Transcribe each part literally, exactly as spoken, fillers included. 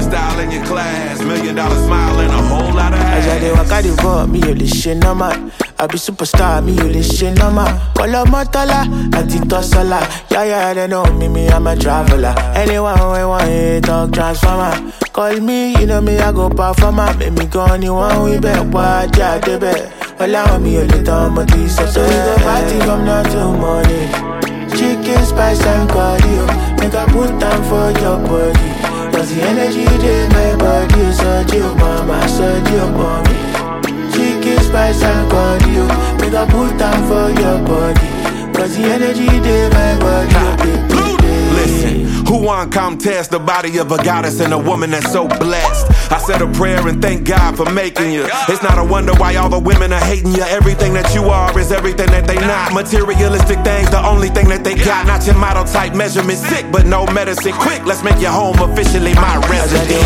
style and your class. Million dollar smile and a whole lot of ass. I walk out the road, me you listen no man. I be superstar, me you listen no man. Call up Motala, anti-tossala. Yeah, yeah, they know me, me I'm a traveler. Anyone we want it, talk transformer. Call me, you know me, I go performer. Make me go anyone we bet, watch out the bet. Allow me a little more tea, so so we go party from now till morning. Chicken spice and cardio, make I put down for your body. Cause the energy in my body is so chill, mama, so chill, mommy. Chicken spice and cardio, make I put down for your body. Cause the energy in my body, oh, baby. Listen, who want contest the body of a goddess and a woman that's so blessed? I said a prayer and thank God for making you. It's not a wonder why all the women are hating you. Everything that you are is everything that they not. Materialistic things, the only thing that they got. Not your model type measurement, sick but no medicine. Quick, let's make your home officially my residence.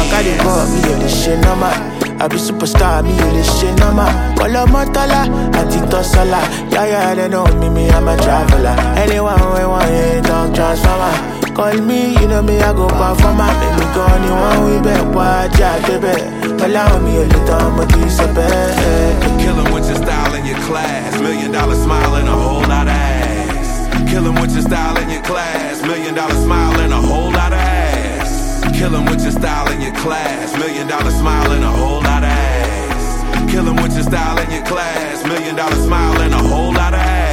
I be superstar, me you listen no man. Call up Motala, anti-tossala. Yeah, yeah, they know me, me I'm a traveler. Anyone we want it, talk transformer. Call me, you know me, I go performer. Make me go anyone we bet, watch out the bet. Allow me a little more piece of bed. Kill 'em with your style and your class. Million dollar smile and a whole lot of ass. Kill 'em with your style and your class. Million dollar smile and a whole lot of ass. Kill 'em with your style and your class. Million dollar smile and a whole lot of ass. Kill 'em with your style and your class. Million dollar smile and a whole lot of ass.